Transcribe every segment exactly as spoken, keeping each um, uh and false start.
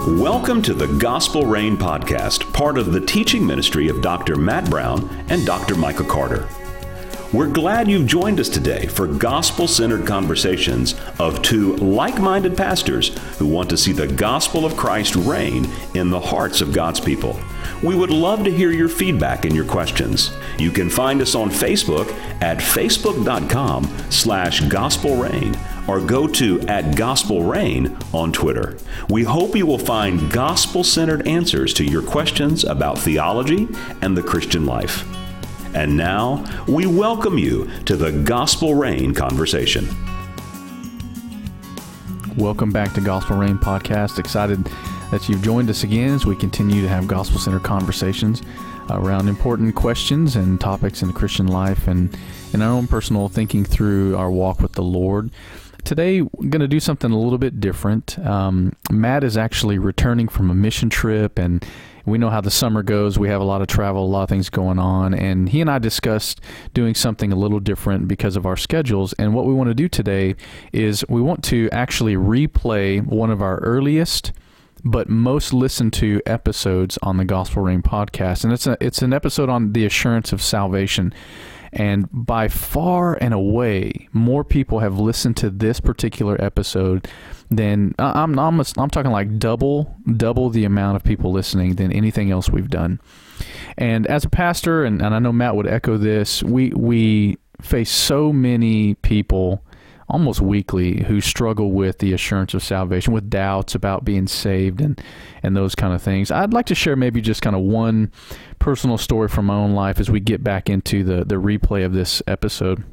Welcome to the Gospel Rain Podcast, part of the teaching ministry of Doctor Matt Brown and Doctor Michael Carter. We're glad you've joined us today for gospel-centered conversations of two like-minded pastors who want to see the gospel of Christ reign in the hearts of God's people. We would love to hear your feedback and your questions. You can find us on Facebook at facebook.com slash gospelrain or go to at Gospel Rain on Twitter. We hope you will find gospel-centered answers to your questions about theology and the Christian life. And now, we welcome you to the Gospel Rain conversation. Welcome back to Gospel Rain Podcast. Excited that you've joined us again as we continue to have gospel-centered conversations around important questions and topics in the Christian life and in our own personal thinking through our walk with the Lord. Today, we're going to do something a little bit different. Um, Matt is actually returning from a mission trip, and we know how the summer goes. We have a lot of travel, a lot of things going on, and he and I discussed doing something a little different because of our schedules. And what we want to do today is we want to actually replay one of our earliest but most listened to episodes on the Gospel Rain podcast. And it's a, it's an episode on the assurance of salvation. And by far and away, more people have listened to this particular episode than I'm I'm, I'm talking like double double the amount of people listening than anything else we've done. And as a pastor, and, and I know Matt would echo this, we we face so many people almost weekly who struggle with the assurance of salvation, with doubts about being saved and, and those kind of things. I'd like to share maybe just kind of one personal story from my own life as we get back into the, the replay of this episode.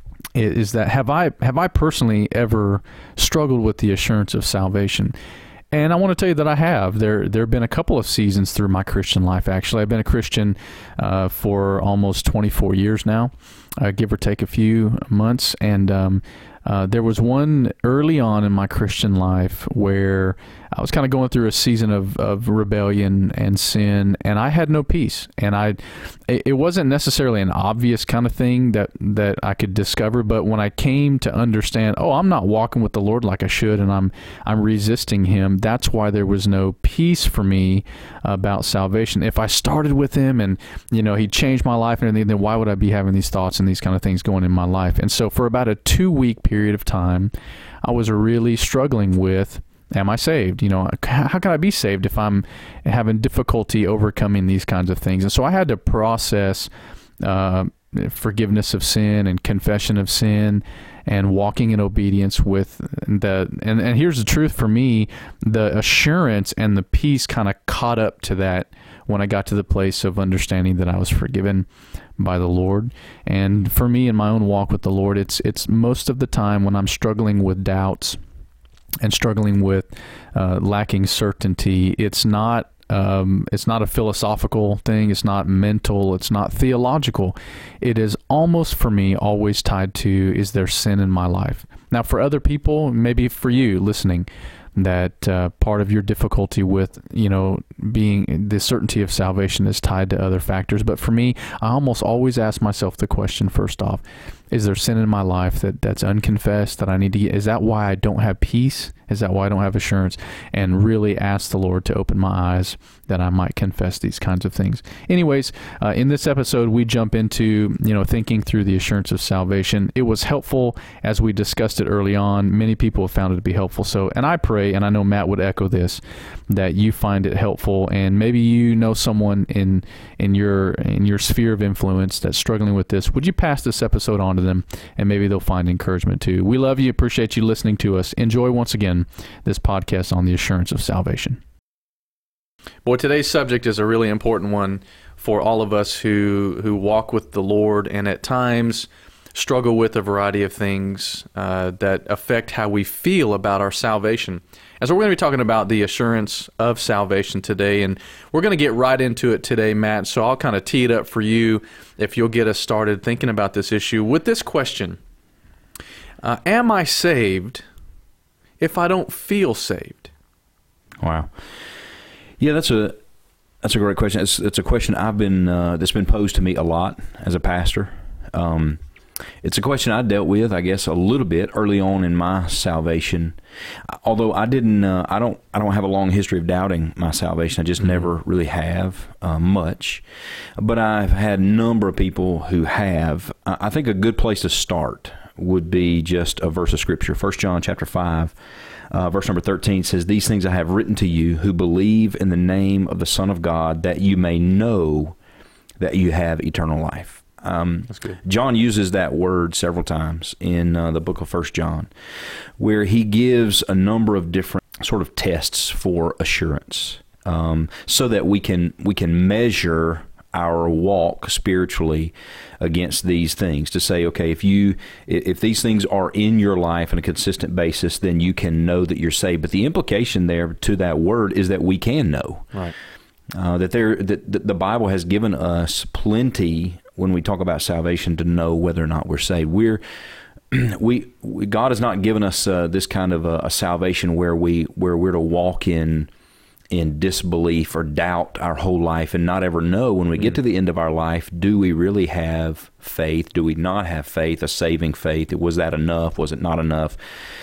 Is that have I have I personally ever struggled with the assurance of salvation? And I want to tell you that I have. There there have been a couple of seasons through my Christian life, actually. I've been a Christian uh, for almost twenty-four years now, uh, give or take a few months. And um, uh, there was one early on in my Christian life where I was kind of going through a season of, of rebellion and sin, and I had no peace. And I, it wasn't necessarily an obvious kind of thing that, that I could discover, but when I came to understand, oh, I'm not walking with the Lord like I should, and I'm I'm resisting Him, that's why there was no peace for me about salvation. If I started with Him and, you know, He changed my life and everything, then why would I be having these thoughts and these kind of things going in my life? And so for about a two-week period of time, I was really struggling with, am I saved? You know, how can I be saved if I'm having difficulty overcoming these kinds of things? And so I had to process uh, forgiveness of sin and confession of sin and walking in obedience with the, and, and here's the truth for me, the assurance and the peace kind of caught up to that when I got to the place of understanding that I was forgiven by the Lord. And for me in my own walk with the Lord, it's it's most of the time when I'm struggling with doubts and struggling with uh, lacking certainty, it's not um, it's not a philosophical thing, it's not mental, it's not theological. It is almost for me always tied to, is there sin in my life? Now for other people, maybe for you listening, that uh, part of your difficulty with, you know, being the certainty of salvation is tied to other factors. But for me, I almost always ask myself the question first off, is there sin in my life that, that's unconfessed that I need to get? Is that why I don't have peace? Is that why I don't have assurance? And really ask the Lord to open my eyes that I might confess these kinds of things. Anyways, uh, in this episode, we jump into, you know, thinking through the assurance of salvation. It was helpful as we discussed it early on. Many people have found it to be helpful. So, and I pray, and I know Matt would echo this, that you find it helpful, and maybe you know someone in in your in your sphere of influence that's struggling with this. Would you pass this episode on to them, and maybe they'll find encouragement too. We love you, appreciate you listening to us. Enjoy once again this podcast on the assurance of salvation. Boy, today's subject is a really important one for all of us who who walk with the Lord and at times struggle with a variety of things uh, that affect how we feel about our salvation. And so we're going to be talking about the assurance of salvation today, and we're going to get right into it today, Matt. So I'll kind of tee it up for you if you'll get us started thinking about this issue with this question. Uh, am I saved if I don't feel saved? Wow. Yeah, that's a that's a great question. It's, it's a question I've been uh, that's been posed to me a lot as a pastor. Um, It's a question I dealt with, I guess, a little bit early on in my salvation. Although I didn't, uh, I don't, I don't have a long history of doubting my salvation. I just mm-hmm. never really have uh, much. But I've had a number of people who have. I think a good place to start would be just a verse of Scripture. First John chapter five, uh, verse number thirteen says, "These things I have written to you who believe in the name of the Son of God, that you may know that you have eternal life." Um, That's good. John uses that word several times in uh, the book of First John, where he gives a number of different sort of tests for assurance, um, so that we can we can measure our walk spiritually against these things. To say, okay, if you if these things are in your life on a consistent basis, then you can know that you're saved. But the implication there to that word is that we can know, right? Uh, that there that, that the Bible has given us plenty. When we talk about salvation, to know whether or not we're saved, we're we, we God has not given us uh, this kind of a, a salvation where we where we're to walk in in disbelief or doubt our whole life and not ever know when we get to the end of our life, do we really have faith? Do we not have faith? A saving faith? Was that enough? Was it not enough?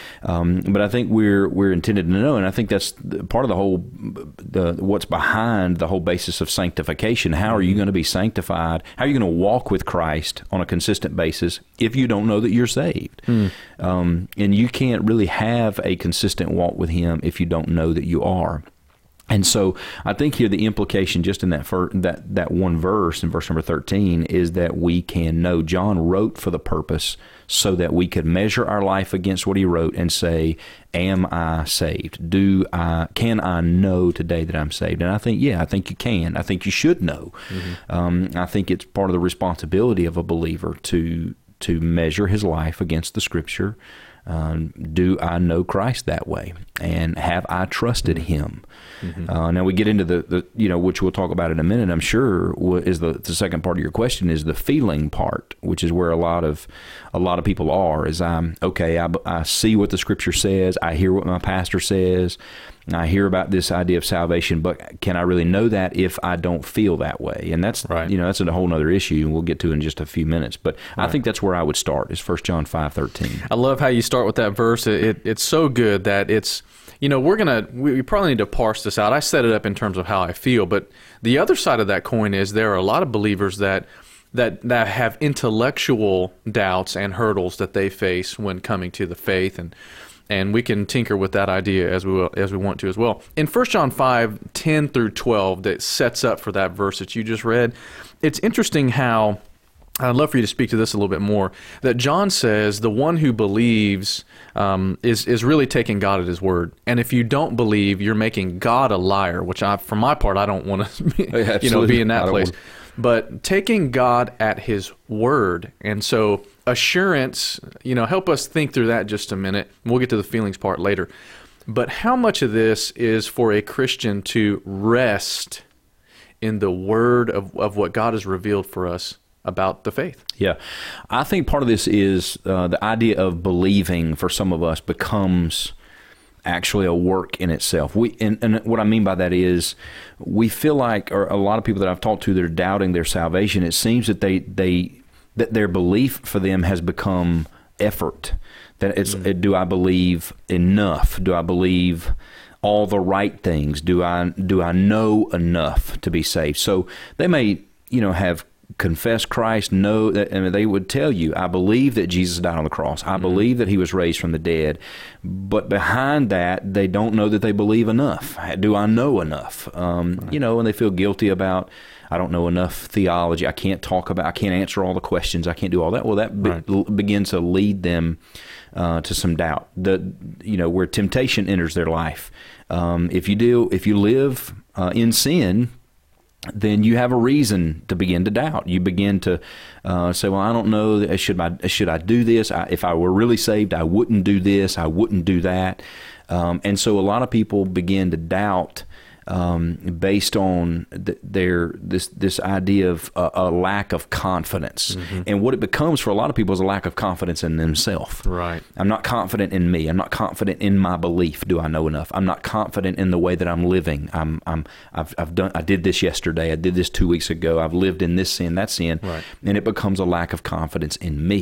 Um, but I think we're we're intended to know, and I think that's part of the whole the what's behind the whole basis of sanctification. How are you going to be sanctified? How are you going to walk with Christ on a consistent basis if you don't know that you're saved? Mm. Um, and you can't really have a consistent walk with Him if you don't know that you are. And so I think here the implication just in that fir- that that one verse, in verse number thirteen, is that we can know. John wrote for the purpose so that we could measure our life against what he wrote and say, am I saved? Do I can I know today that I'm saved? And I think, yeah, I think you can. I think you should know. Mm-hmm. Um, I think it's part of the responsibility of a believer to to measure his life against the Scripture. Um, do I know Christ that way? And have I trusted Him? Mm-hmm. Uh, now we get into the, the, you know, which we'll talk about in a minute, I'm sure, is the, the second part of your question is the feeling part, which is where a lot of a lot of people are, is I'm, okay, I, I see what the Scripture says, I hear what my pastor says, I hear about this idea of salvation, but can I really know that if I don't feel that way? And that's, right. you know, that's a whole other issue, and we'll get to in just a few minutes. But right. I think that's where I would start, is First John five thirteen. I love how you start with that verse. It, it It's so good that it's, you know, we're going to, we probably need to parse this out. I set it up in terms of how I feel, but the other side of that coin is there are a lot of believers that that that have intellectual doubts and hurdles that they face when coming to the faith, and And we can tinker with that idea as we will, as we want to as well. In First John five, ten through twelve, that sets up for that verse that you just read, it's interesting how, I'd love for you to speak to this a little bit more, that John says the one who believes um, is, is really taking God at His word. And if you don't believe, you're making God a liar, which I, for my part, I don't want to be, you know, be in that place. Want... But taking God at His word. And so assurance, you know, help us think through that just a minute. We'll get to the feelings part later. But how much of this is for a Christian to rest in the word of, of what God has revealed for us about the faith? Yeah. I think part of this is uh, the idea of believing for some of us becomes actually a work in itself. We and, and what I mean by that is we feel like, or a lot of people that I've talked to that are doubting their salvation, it seems that they they that their belief for them has become effort. That it's mm-hmm. do I believe enough? Do I believe all the right things? Do I do I know enough to be saved? So they may, you know, have confessed Christ, know that, and they would tell you, I believe that Jesus died on the cross. I mm-hmm. believe that He was raised from the dead. But behind that, they don't know that they believe enough. Do I know enough? Um, right. You know, and they feel guilty about, I don't know enough theology. I can't talk about, I can't answer all the questions. I can't do all that. Well, that be, right. l- begins to lead them uh, to some doubt. The, you know, where temptation enters their life. Um, if you do, if you live uh, in sin, then you have a reason to begin to doubt. You begin to uh, say, well, I don't know, should I, should I do this? I, if I were really saved, I wouldn't do this, I wouldn't do that. Um, and so a lot of people begin to doubt um, based on th- their this this idea of a, a lack of confidence. Mm-hmm. And what it becomes for a lot of people is a lack of confidence in themselves. Right. I'm not confident in me. I'm not confident in my belief. Do I know enough? I'm not confident in the way that I'm living. I'm I'm I've I've done I did this yesterday. I did this two weeks ago. I've lived in this sin, that sin. Right. And it becomes a lack of confidence in me.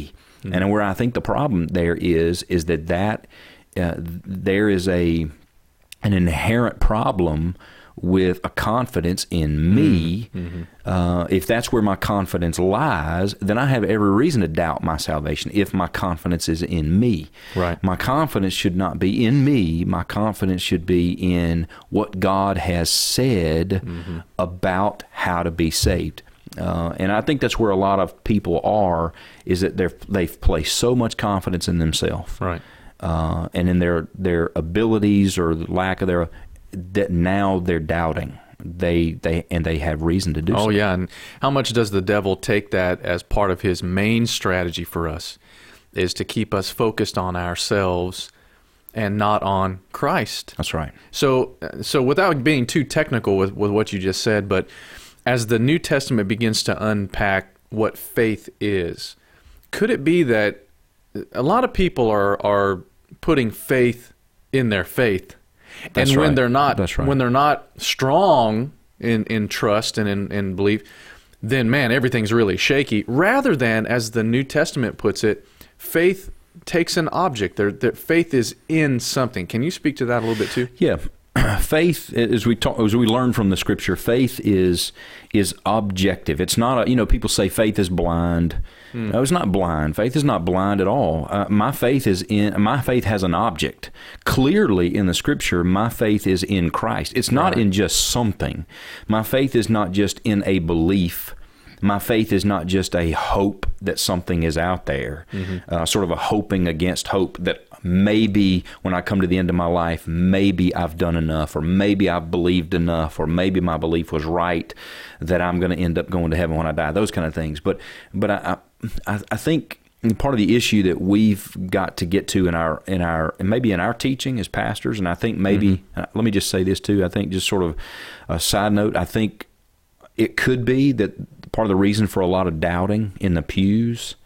Mm-hmm. And where I think the problem there is, is that that uh, there is a an inherent problem with a confidence in me. Mm-hmm. Uh, if that's where my confidence lies, then I have every reason to doubt my salvation if my confidence is in me. Right. My confidence should not be in me. My confidence should be in what God has said mm-hmm. about how to be saved. Uh, and I think that's where a lot of people are, is that they're, they've placed so much confidence in themselves. Right. Uh, and in their, their abilities or the lack of their, that now they're doubting. They they and they have reason to do so. Oh, yeah. And how much does the devil take that as part of his main strategy for us, is to keep us focused on ourselves and not on Christ? That's right. So so without being too technical with, with what you just said, but as the New Testament begins to unpack what faith is, could it be that a lot of people are are putting faith in their faith? That's and when right. they're not That's right. when they're not strong in, in trust and in, in belief, then man, everything's really shaky. Rather than, as the New Testament puts it, faith takes an object. There, there, faith is in something. Can you speak to that a little bit too? Yeah. Faith, as we talk, as we learn from the Scripture, faith is is objective. It's not a, you know, people say faith is blind. Mm. No, it's not blind. Faith is not blind at all. Uh, my faith is in. My faith has an object. Clearly in the Scripture, my faith is in Christ. It's not right. in just something. My faith is not just in a belief. My faith is not just a hope that something is out there, mm-hmm. uh, sort of a hoping against hope that maybe when I come to the end of my life, maybe I've done enough, or maybe I've believed enough, or maybe my belief was right that I'm going to end up going to heaven when I die, those kind of things. But but I, I, I think part of the issue that we've got to get to in our, in our and maybe in our teaching as pastors, and I think maybe, mm-hmm. uh, let me just say this too, I think just sort of a side note, I think it could be that part of the reason for a lot of doubting in the pews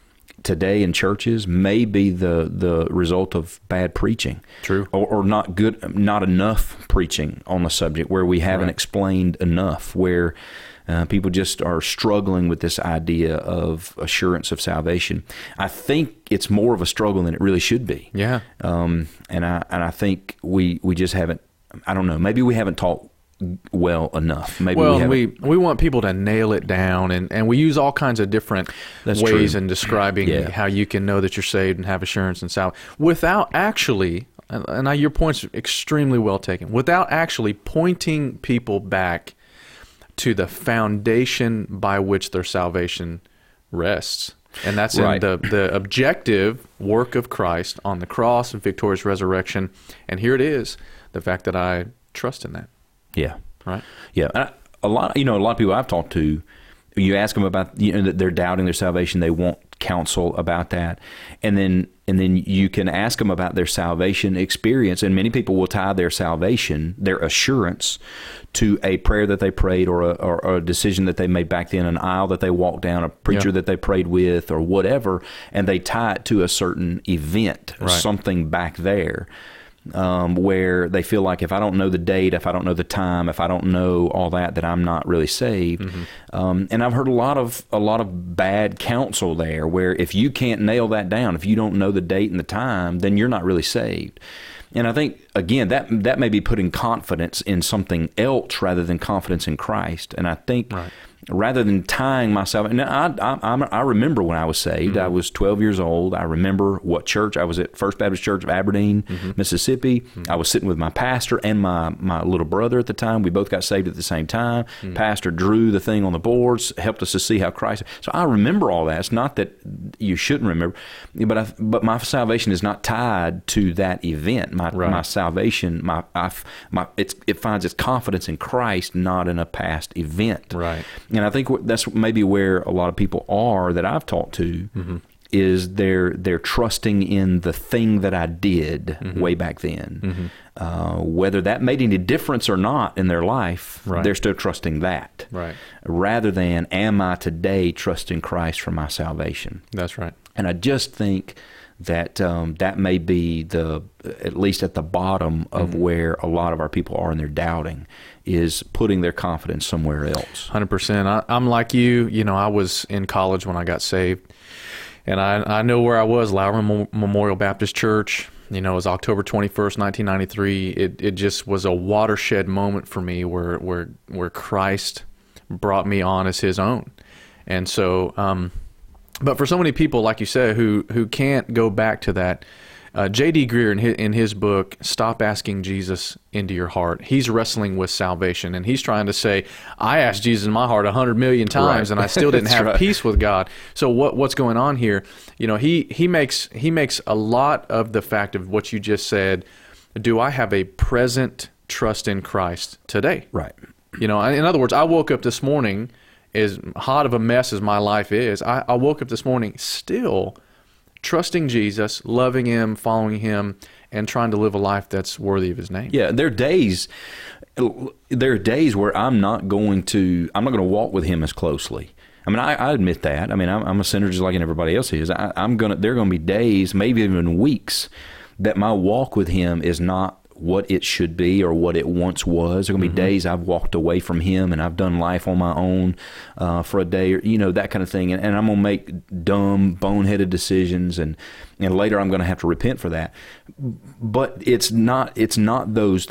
today in churches may be the the result of bad preaching. True. Or, or not good, not enough preaching on the subject, where we haven't right. explained enough, where uh, people just are struggling with this idea of assurance of salvation. I think it's more of a struggle than it really should be. Yeah. Um, and I and I think we we just haven't, I don't know, maybe we haven't taught well enough. Maybe well, we, we we want people to nail it down, and, and we use all kinds of different That's ways true. in describing yeah. how you can know that you're saved and have assurance and salvation without actually, and I, your point's extremely well taken, without actually pointing people back to the foundation by which their salvation rests. And that's right. in the, the objective work of Christ on the cross and victorious resurrection. And here it is, the fact that I trust in that. Yeah. Right. Yeah. And I, a lot, you know, a lot of people I've talked to, you ask them about, you know, that they're doubting their salvation. They want counsel about that. And then, and then you can ask them about their salvation experience. And many people will tie their salvation, their assurance, to a prayer that they prayed, or a, or, or a decision that they made back then, an aisle that they walked down, a preacher yeah. that they prayed with, or whatever. And they tie it to a certain event, right. something back there. Um, where they feel like if I don't know the date, if I don't know the time, if I don't know all that, that I'm not really saved. Mm-hmm. Um, and I've heard a lot of a lot of bad counsel there, where if you can't nail that down, if you don't know the date and the time, then you're not really saved. And I think, again, that that may be putting confidence in something else rather than confidence in Christ. And I think right. rather than tying myself, and I, I, I remember when I was saved, mm-hmm. I was twelve years old. I remember what church. I was at First Baptist Church of Aberdeen, mm-hmm. Mississippi. Mm-hmm. I was sitting with my pastor and my, my little brother at the time. We both got saved at the same time. Mm-hmm. Pastor drew the thing on the boards, helped us to see how Christ. So I remember all that. It's not that you shouldn't remember, but I, but my salvation is not tied to that event. My right. my salvation, my I, my it's it finds its confidence in Christ, not in a past event. Right. And I think that's maybe where a lot of people are that I've talked to, mm-hmm. is they're they're trusting in the thing that I did mm-hmm. way back then. Mm-hmm. Uh, whether that made any difference or not in their life, right. they're still trusting that. Right. Rather than, am I today trusting Christ for my salvation? That's right. And I just think that um, that may be the, at least at the bottom of mm-hmm. where a lot of our people are in their doubting, is putting their confidence somewhere else. one hundred percent. I, I'm like you. You know, I was in college when I got saved, And I, I know where I was, Lowry Memorial Baptist Church. You know, it was October twenty-first, nineteen ninety-three. It it just was a watershed moment for me where where where Christ brought me on as his own. And so, um, but for so many people, like you said, who who can't go back to that, uh, J D Greear in his, in his book, Stop Asking Jesus Into Your Heart, he's wrestling with salvation, and he's trying to say, I asked Jesus in my heart a hundred million times, right. and I still didn't have right. peace with God. So what what's going on here? You know, he he makes he makes a lot of the fact of what you just said. Do I have a present trust in Christ today? Right. You know, in other words, I woke up this morning, as hot of a mess as my life is, I, I woke up this morning still trusting Jesus, loving him, following him, and trying to live a life that's worthy of his name. Yeah, there are days, there are days where I'm not going to, I'm not going to walk with him as closely. I mean, I, I admit that. I mean, I'm, I'm a sinner just like everybody else is. I, I'm gonna, there are going to be days, maybe even weeks, that my walk with him is not what it should be or what it once was. There are going to be mm-hmm. days I've walked away from him and I've done life on my own uh, for a day, or you know, that kind of thing. And, and I'm going to make dumb, boneheaded decisions, and and later I'm going to have to repent for that. But it's not it's not those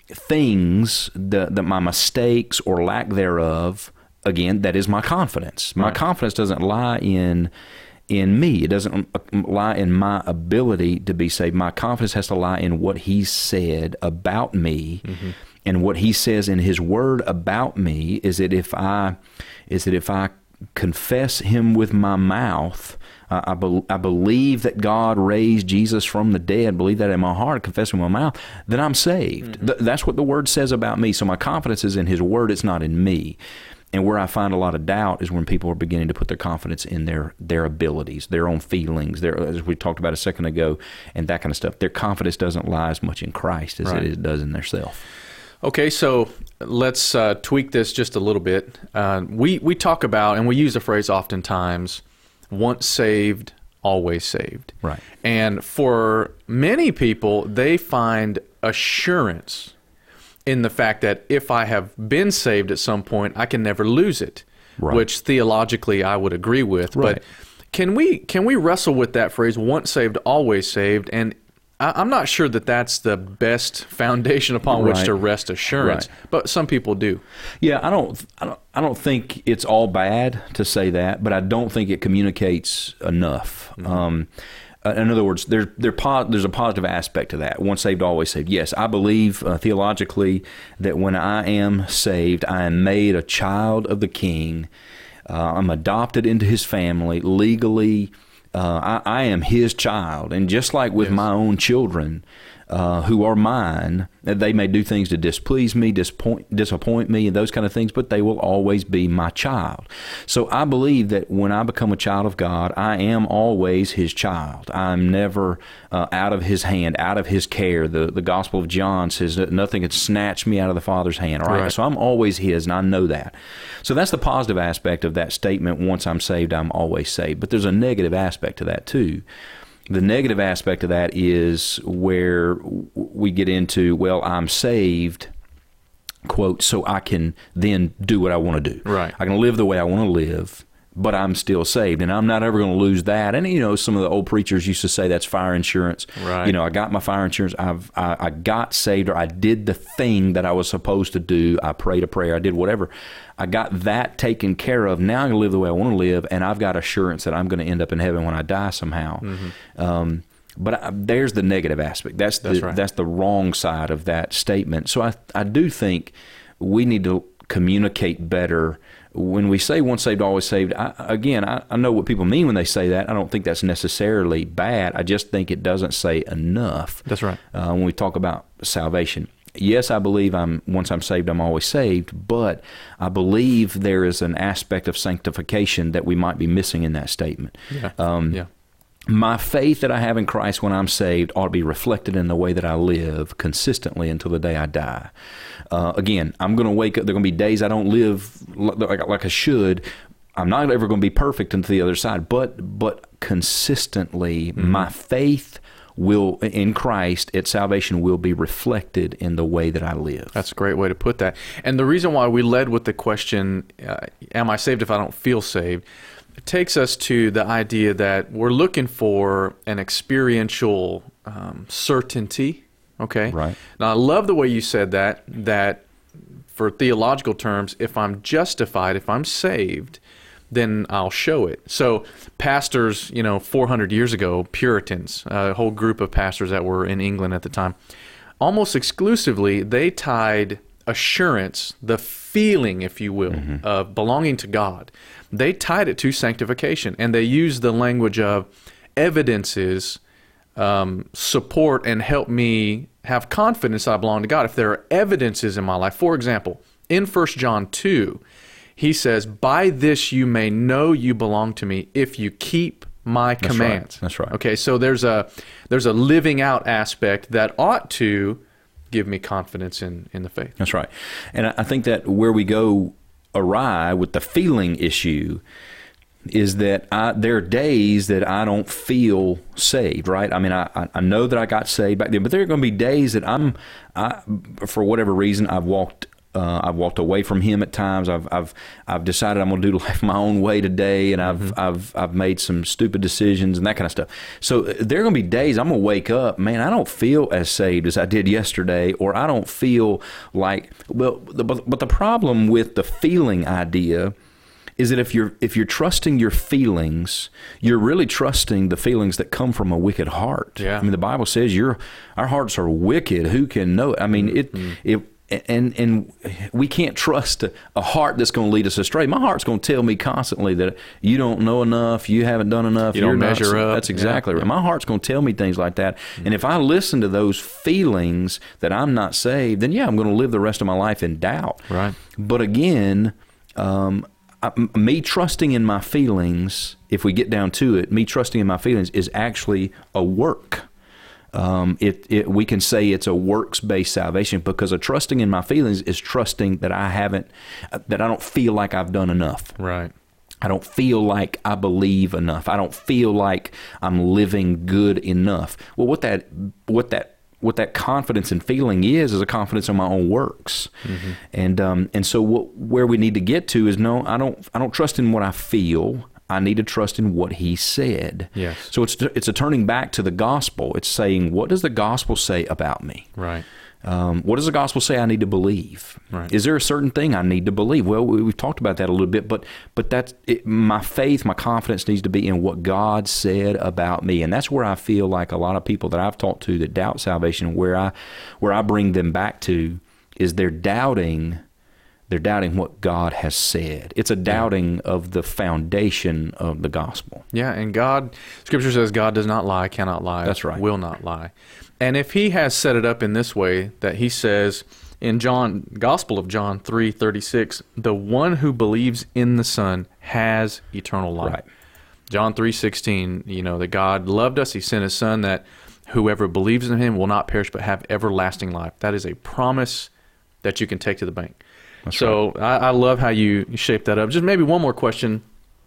things that, that my mistakes or lack thereof. Again, that is my confidence. My right. confidence doesn't lie in. in me. It doesn't lie in my ability to be saved. My confidence has to lie in what he said about me, mm-hmm. and what he says in his word about me is that if I is that if I confess him with my mouth, uh, I, be, I believe that God raised Jesus from the dead, believe that in my heart, confess him with my mouth, then I'm saved. Mm-hmm. Th- that's what the word says about me. So my confidence is in his word. It's not in me. And where I find a lot of doubt is when people are beginning to put their confidence in their their abilities, their own feelings, their, as we talked about a second ago, and that kind of stuff. Their confidence doesn't lie as much in Christ as right. it does in their self. Okay, so let's uh, tweak this just a little bit. Uh, we, we talk about, and we use the phrase oftentimes, once saved, always saved. Right. And for many people, they find assurance in the fact that if I have been saved at some point, I can never lose it, right. which theologically I would agree with. Right. But can we can we wrestle with that phrase, once saved, always saved? And I, I'm not sure that that's the best foundation upon right. which to rest assurance, right. but some people do. Yeah, I don't, I don't, I don't think it's all bad to say that, but I don't think it communicates enough. Mm-hmm. Um, In other words, there, there, there's a positive aspect to that. Once saved, always saved. Yes, I believe uh, theologically that when I am saved, I am made a child of the King. Uh, I'm adopted into his family legally. Uh, I, I am his child. And just like with yes. my own children, uh, who are mine, they may do things to displease me, disappoint, disappoint me, and those kind of things, but they will always be my child. So I believe that when I become a child of God, I am always his child. I'm never uh, out of his hand, out of his care. The, the Gospel of John says that nothing can snatch me out of the Father's hand. Right? Right. So I'm always his, and I know that. So that's the positive aspect of that statement, once I'm saved, I'm always saved. But there's a negative aspect to that too. The negative aspect of that is where we get into, well, I'm saved, quote, so I can then do what I want to do. Right. I can live the way I want to live, but I'm still saved, and I'm not ever going to lose that. And, you know, some of the old preachers used to say that's fire insurance. Right. You know, I got my fire insurance. I've, I, I got saved, or I did the thing that I was supposed to do. I prayed a prayer. I did whatever. I got that taken care of. Now I'm going to live the way I want to live, and I've got assurance that I'm going to end up in heaven when I die somehow. Mm-hmm. Um, but I, there's the negative aspect. That's the, that's right. that's the wrong side of that statement. So I, I do think we need to communicate better. When we say once saved, always saved, I, again, I, I know what people mean when they say that. I don't think that's necessarily bad. I just think it doesn't say enough. That's right. Uh, when we talk about salvation. Yes, I believe I'm once I'm saved, I'm always saved, but I believe there is an aspect of sanctification that we might be missing in that statement. Yeah. Um, yeah. My faith that I have in Christ when I'm saved ought to be reflected in the way that I live consistently until the day I die. Uh, again, I'm going to wake up. There are going to be days I don't live like, like I should. I'm not ever going to be perfect until the other side, but but consistently, mm-hmm. my faith will, in Christ, its salvation will be reflected in the way that I live. That's a great way to put that. And the reason why we led with the question, uh, am I saved if I don't feel saved? It takes us to the idea that we're looking for an experiential um, certainty, okay? Right. Now, I love the way you said that, that for theological terms, if I'm justified, if I'm saved, then I'll show it. So pastors, you know, four hundred years ago, Puritans, a whole group of pastors that were in England at the time, almost exclusively, they tied assurance, the feeling, if you will, mm-hmm. of belonging to God, they tied it to sanctification. And they used the language of evidences um, support and help me have confidence I belong to God. If there are evidences in my life, for example, in First John two, he says, by this you may know you belong to me if you keep my That's commands. Right. That's right. Okay, so there's a there's a living out aspect that ought to give me confidence in, in the faith. That's right. And I think that where we go awry with the feeling issue is that I, there are days that I don't feel saved, right? I mean, I, I know that I got saved back then, but there are going to be days that I'm, I, for whatever reason, I've walked Uh, I've walked away from Him at times. I've I've I've decided I'm going to do life my own way today, and I've mm-hmm. I've I've made some stupid decisions and that kind of stuff. So there are going to be days I'm going to wake up, man, I don't feel as saved as I did yesterday, or I don't feel like. Well, the, but but the problem with the feeling idea is that if you're if you're trusting your feelings, you're really trusting the feelings that come from a wicked heart. Yeah. I mean, the Bible says your our hearts are wicked. Who can know? I mean, it mm-hmm. it. And and we can't trust a, a heart that's going to lead us astray. My heart's going to tell me constantly that you don't know enough, you haven't done enough, you don't measure not, up. That's exactly yeah. right. My heart's going to tell me things like that. Mm-hmm. And if I listen to those feelings that I'm not saved, then yeah, I'm going to live the rest of my life in doubt. Right. But again, um, I, me trusting in my feelings, if we get down to it, me trusting in my feelings is actually a work. Um, it, it, we can say it's a works-based salvation, because a trusting in my feelings is trusting that I haven't, that I don't feel like I've done enough. Right. I don't feel like I believe enough. I don't feel like I'm living good enough. Well, what that, what that, what that confidence and feeling is, is a confidence in my own works. Mm-hmm. And um, and so what, where we need to get to is no, I don't, I don't trust in what I feel. I need to trust in what He said. Yes. So it's it's a turning back to the gospel. It's saying, what does the gospel say about me? Right. Um, what does the gospel say I need to believe? Right. Is there a certain thing I need to believe? Well, we, we've talked about that a little bit, but but that's it, my faith, my confidence needs to be in what God said about me, and that's where I feel like a lot of people that I've talked to that doubt salvation, where I where I bring them back to is they're doubting. They're doubting what God has said. It's a doubting yeah. of the foundation of the gospel. Yeah, and God, Scripture says God does not lie, cannot lie, That's right. will not lie. And if He has set it up in this way, that He says in John, Gospel of John three thirty-six, the one who believes in the Son has eternal life. Right. John three sixteen, you know, that God loved us, He sent His Son, that whoever believes in Him will not perish but have everlasting life. That is a promise that you can take to the bank. That's so right. I, I love how you shape that up. Just maybe one more question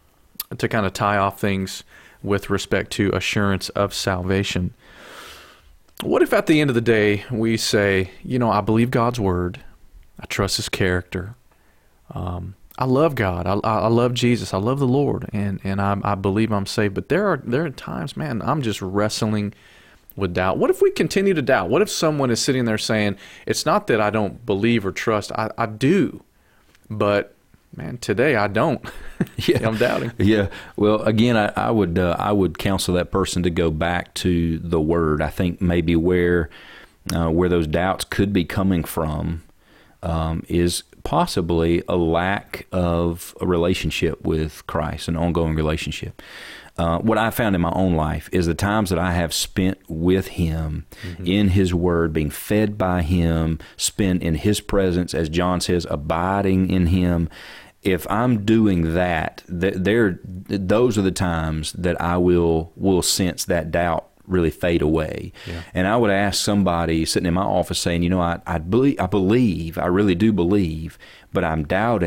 to kind of tie off things with respect to assurance of salvation. What if at the end of the day we say, you know, I believe God's word, I trust His character, um, I love God, I, I love Jesus, I love the Lord, and and I, I believe I'm saved. But there are there are times, man, I'm just wrestling with doubt. What if we continue to doubt? What if someone is sitting there saying, it's not that I don't believe or trust, I, I do, but man, today I don't. Yeah, I'm doubting. Yeah. Well, again, I, I would uh, I would counsel that person to go back to the Word. I think maybe where uh, where those doubts could be coming from um, is possibly a lack of a relationship with Christ, an ongoing relationship. Uh, what I found in my own life is the times that I have spent with Him, mm-hmm. in His Word, being fed by Him, spent in His presence, as John says, abiding in Him. If I'm doing that, th- there, those are the times that I will will sense that doubt really fade away. Yeah. And I would ask somebody sitting in my office saying, you know, I I believe, I believe, I really do believe, but I'm doubting.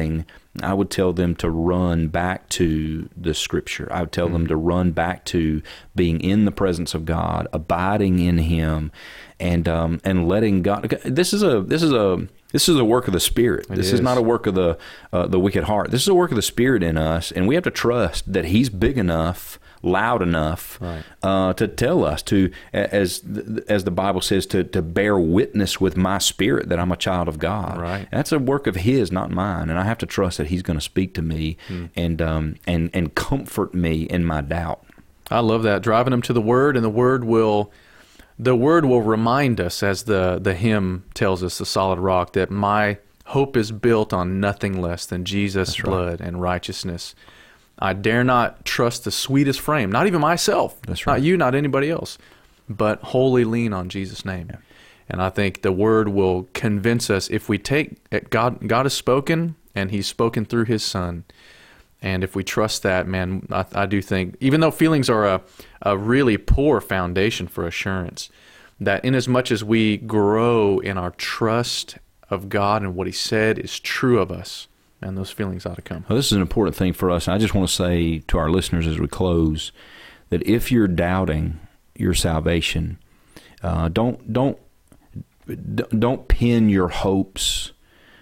I would tell them to run back to the Scripture. I would tell mm-hmm. them to run back to being in the presence of God, abiding in Him, and um, and letting God. This is a this is a this is a work of the Spirit. It this is. is not a work of the uh, the wicked heart. This is a work of the Spirit in us, and we have to trust that He's big enough, loud enough right. uh, to tell us to, as as the Bible says, to to bear witness with my spirit that I'm a child of God. Right. That's a work of His, not mine, and I have to trust that He's going to speak to me hmm. and um and and comfort me in my doubt. I love that, driving them to the Word, and the Word will the Word will remind us, as the the hymn tells us, the solid rock, that my hope is built on nothing less than Jesus' That's blood right. and righteousness. I dare not trust the sweetest frame, not even myself, That's right. not you, not anybody else, but wholly lean on Jesus' name. Yeah. And I think the Word will convince us, if we take God, God has spoken, and He's spoken through His Son. And if we trust that, man, I, I do think, even though feelings are a, a really poor foundation for assurance, that inasmuch as we grow in our trust of God and what He said is true of us, and those feelings ought to come. Well, this is an important thing for us. I just want to say to our listeners as we close that if you're doubting your salvation, uh, don't don't don't pin your hopes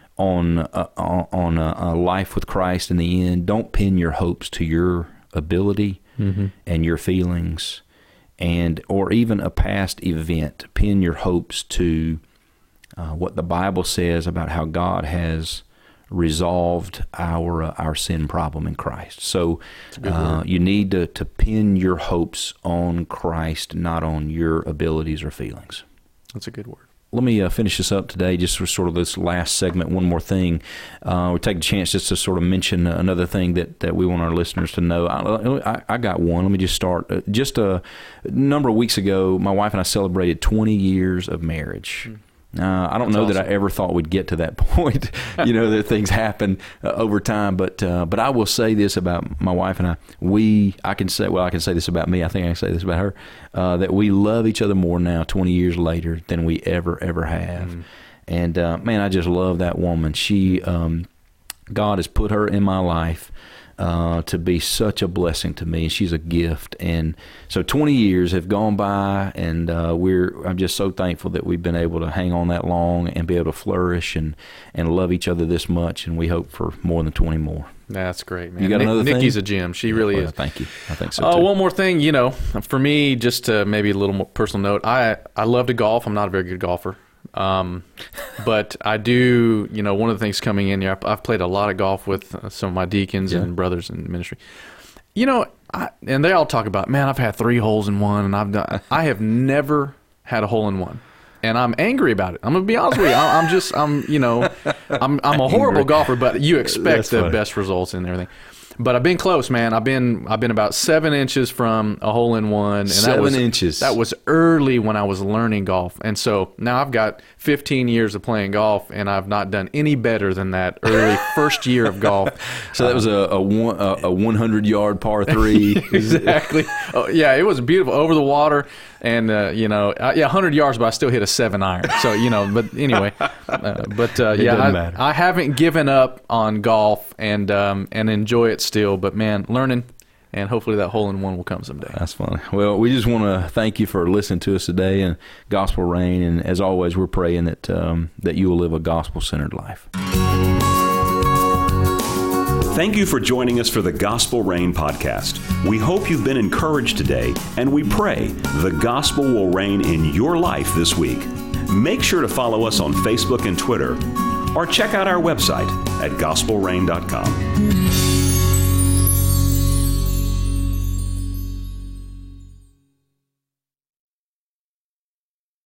on uh, on a, a life with Christ in the end. Don't pin your hopes to your ability mm-hmm. and your feelings, and or even a past event. Pin your hopes to uh, what the Bible says about how God has resolved our uh, our sin problem in Christ. So uh, you need to, to pin your hopes on Christ, not on your abilities or feelings. That's a good word. Let me uh, finish this up today, just for sort of this last segment. One more thing. Uh, we'll take a chance just to sort of mention another thing that, that we want our listeners to know. I, I, I got one. Let me just start. Uh, just a number of weeks ago, my wife and I celebrated twenty years of marriage. Mm. Uh, I don't That's know awesome. that I ever thought we'd get to that point, you know, that things happen uh, over time. But uh, but I will say this about my wife and I. We, I can say, well, I can say this about me. I think I can say this about her, uh, that we love each other more now, twenty years later, than we ever, ever have. Mm. And, uh, man, I just love that woman. She, um, God has put her in my life Uh, to be such a blessing to me. She's a gift. And so twenty years have gone by, and uh, we're I'm just so thankful that we've been able to hang on that long and be able to flourish and, and love each other this much, and we hope for more than twenty more. That's great, man. You got Nick, another Nikki's thing? a gem. She really well, is. Thank you. I think so, Oh, too. one more thing, you know, for me, just to maybe a little more personal note, I, I love to golf. I'm not a very good golfer. Um, but I do, you know, one of the things coming in here, I've, I've played a lot of golf with uh, some of my deacons yeah. and brothers in ministry. You know, I, and they all talk about, man, I've had three holes in one, and I've done, I have never had a hole in one. And I'm angry about it. I'm gonna be honest with you. I, I'm just, I'm, you know, I'm, I'm a horrible golfer, but you expect That's the funny. best results and everything. But I've been close, man. I've been I've been about seven inches from a hole in one. And seven that was, inches. That was early when I was learning golf, and so now I've got fifteen years of playing golf, and I've not done any better than that early first year of golf. So that was a a one a one hundred yard par three. Exactly. Oh, yeah, it was beautiful over the water, and uh, you know, uh, yeah, one hundred yards, but I still hit a seven iron. So you know, but anyway, uh, but uh, yeah, I, I haven't given up on golf, and um, and enjoy it still, but man, learning, and hopefully that hole in one will come someday. That's funny. Well, we just want to thank you for listening to us today and Gospel Rain, and as always, we're praying that um, that you will live a gospel-centered life. Thank you for joining us for the Gospel Rain podcast. We hope you've been encouraged today, and we pray the gospel will reign in your life this week. Make sure to follow us on Facebook and Twitter, or check out our website at gospel rain dot com.